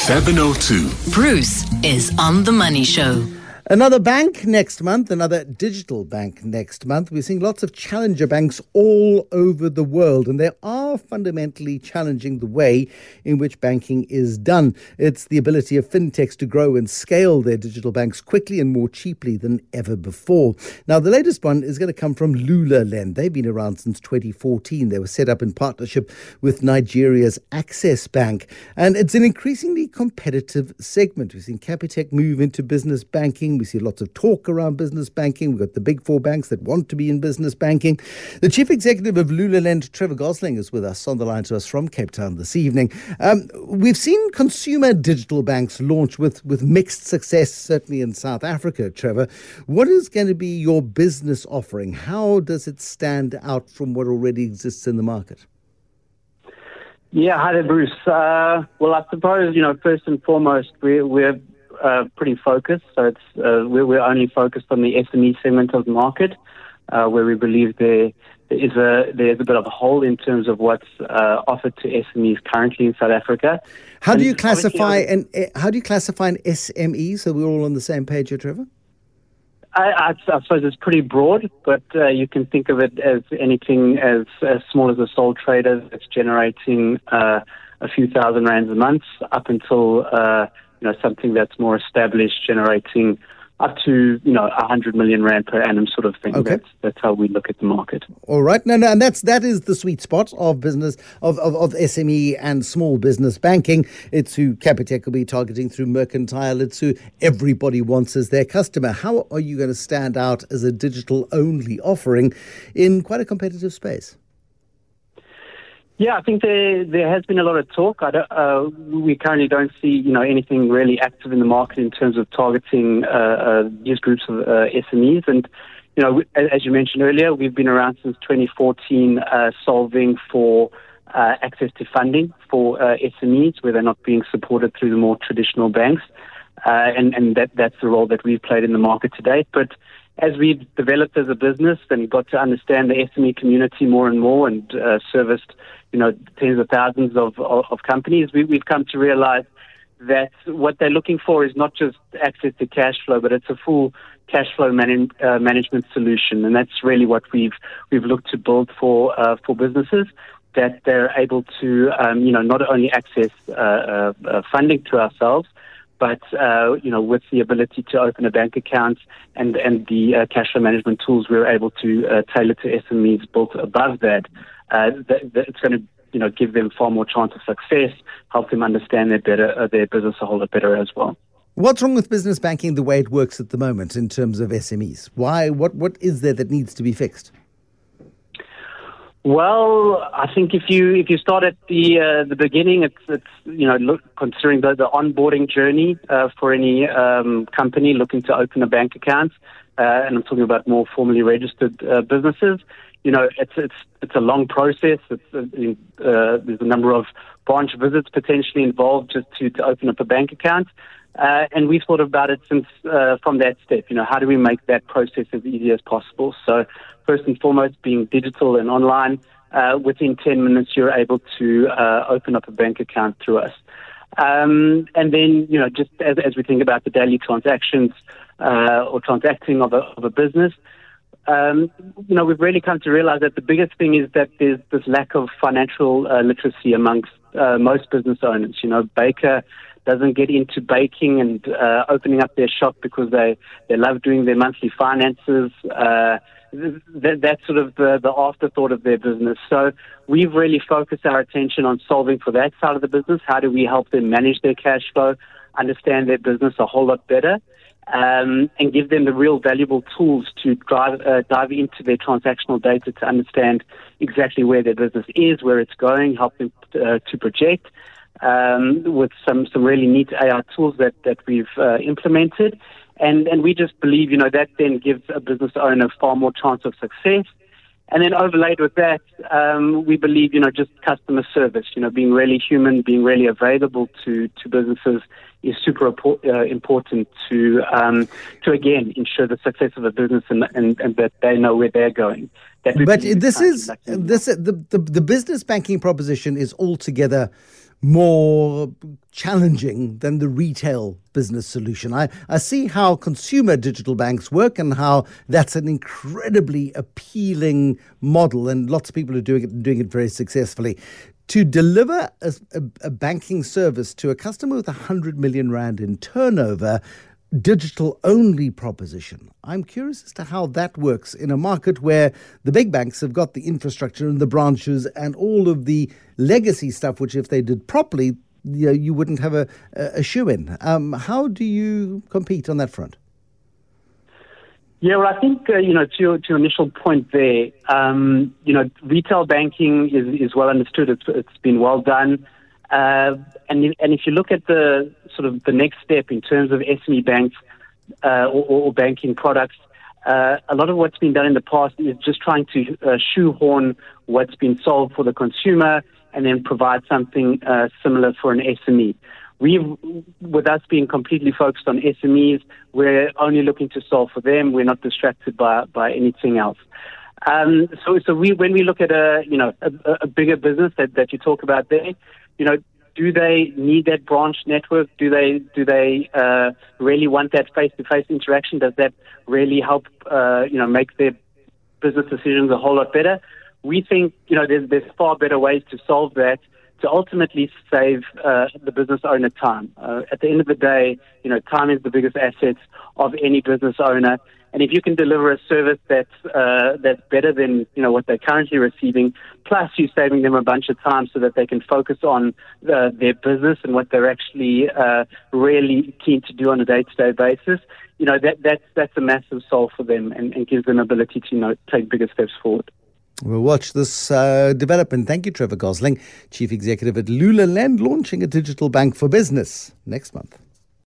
702. Bruce is on the Money Show. Another bank next month, another digital bank next month. We're seeing lots of challenger banks all over the world, and they are fundamentally challenging the way in which banking is done. It's the ability of fintechs to grow and scale their digital banks quickly and more cheaply than ever before. Now, the latest one is going to come from Lulalend. They've been around since 2014. They were set up in partnership with Nigeria's Access Bank, and it's an increasingly competitive segment. We've seen Capitec move into business banking. We see lots of talk around business banking. We've got the big four banks that want to be in business banking. The chief executive of Lulalend, Trevor Gosling, is with us on the line to us from Cape Town this evening. We've seen consumer digital banks launch with mixed success, certainly in South Africa, Trevor. What is going to be your business offering? How does it stand out from what already exists in the market? Yeah, hi there, Bruce. Well, I suppose, first and foremost, we're pretty focused. So it's we're only focused on the SME segment of the market, where we believe there's a bit of a hole in terms of what's offered to SMEs currently in South Africa. How do you classify an SME? So we're all on the same page here, Trevor. I suppose it's pretty broad, but you can think of it as anything as small as a sole trader that's generating a few thousand rands a month, up until something that's more established, generating up to 100 million rand per annum sort of thing. Okay. That's how we look at the market. All right, and that is the sweet spot of business of SME and small business banking. It's who Capitec will be targeting through Mercantile. It's who everybody wants as their customer. How are you going to stand out as a digital only offering in quite a competitive space? Yeah, I think there has been a lot of talk. We currently don't see anything really active in the market in terms of targeting these groups of SMEs. And as you mentioned earlier, we've been around since 2014, solving for access to funding for SMEs where they're not being supported through the more traditional banks, and that's the role that we've played in the market to date. But as we've developed as a business and got to understand the SME community more and more, and serviced tens of thousands of companies, we've come to realize that what they're looking for is not just access to cash flow, but it's a full cash flow management solution, and that's really what we've looked to build for businesses, that they're able to not only access funding to ourselves, but with the ability to open a bank account and the cash flow management tools, we're able to tailor to SMEs built above that. It's going to give them far more chance of success, help them understand their business a whole lot better as well. What's wrong with business banking the way it works at the moment in terms of SMEs? Why? What is there that needs to be fixed? Well, I think if you start at the beginning, it's considering the onboarding journey for any company looking to open a bank account, and I'm talking about more formally registered businesses. It's a long process. There's a number of branch visits potentially involved just to open up a bank account. And we've thought about it since from that step. How do we make that process as easy as possible? So first and foremost, being digital and online, within 10 minutes you're able to open up a bank account through us. And then, just as we think about the daily transactions or transacting of a business, we've really come to realize that the biggest thing is that there's this lack of financial literacy amongst most business owners. Baker doesn't get into baking and opening up their shop because they love doing their monthly finances. That's sort of the afterthought of their business. So we've really focused our attention on solving for that side of the business. How do we help them manage their cash flow, understand their business a whole lot better, and give them the real valuable tools to dive into their transactional data to understand exactly where their business is, where it's going, help them to project with some really neat AI tools that we've implemented. And we just believe, that then gives a business owner far more chance of success. And then overlaid with that, we believe, just customer service, being really human, being really available to businesses is super important to again ensure the success of a business and that they know where they're going. But the business banking proposition is altogether more challenging than the retail business solution. I see how consumer digital banks work and how that's an incredibly appealing model, and lots of people are doing it very successfully. To deliver a banking service to a customer with 100 million rand in turnover, digital-only proposition. I'm curious as to how that works in a market where the big banks have got the infrastructure and the branches and all of the legacy stuff, which if they did properly, you wouldn't have a shoe-in. How do you compete on that front? Yeah, well, I think, to your initial point there, retail banking is well understood. It's been well done. And if you look at the sort of the next step in terms of SME banks or banking products, a lot of what's been done in the past is just trying to shoehorn what's been solved for the consumer and then provide something similar for an SME. With us being completely focused on SMEs, we're only looking to solve for them. We're not distracted by anything else. So when we look at a bigger business that you talk about there, do they need that branch network? Do they really want that face-to-face interaction? Does that really help make their business decisions a whole lot better? We think there's far better ways to solve that, to ultimately save the business owner time. At the end of the day, time is the biggest asset of any business owner. And if you can deliver a service that's better than what they're currently receiving, plus you're saving them a bunch of time so that they can focus on their business and what they're actually really keen to do on a day-to-day basis, that's a massive solve for them and gives them ability to take bigger steps forward. We'll watch this development. Thank you, Trevor Gosling, Chief Executive at Lulaland, launching a digital bank for business next month.